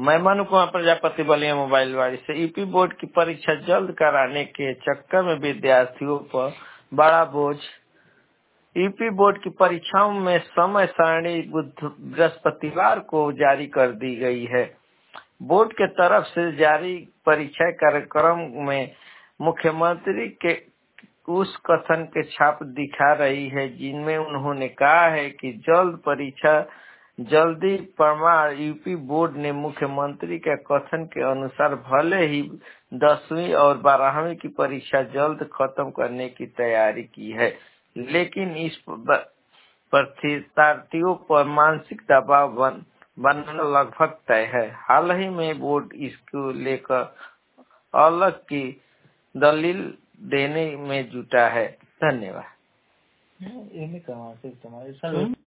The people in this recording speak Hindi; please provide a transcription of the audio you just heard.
मैं मनु कुमार प्रजापति बलिया मोबाइल वाली से यूपी बोर्ड की परीक्षा जल्द कराने के चक्कर में विद्यार्थियों पर बड़ा बोझ। यूपी बोर्ड की परीक्षाओं में समय सारणी बृहस्पतिवार को जारी कर दी गई है। बोर्ड के तरफ से जारी परीक्षा कार्यक्रम में मुख्यमंत्री के उस कथन के छाप दिखा रही है जिनमें उन्होंने कहा है कि जल्द परीक्षा जल्दी प्रमाण। यूपी बोर्ड ने मुख्यमंत्री के कथन के अनुसार भले ही 10वीं और 12वीं की परीक्षा जल्द खत्म करने की तैयारी की है, लेकिन इस परीक्षार्थियों पर मानसिक दबाव बनना लगभग तय है। हाल ही में बोर्ड इसको लेकर अलग की दलील देने में जुटा है। धन्यवाद।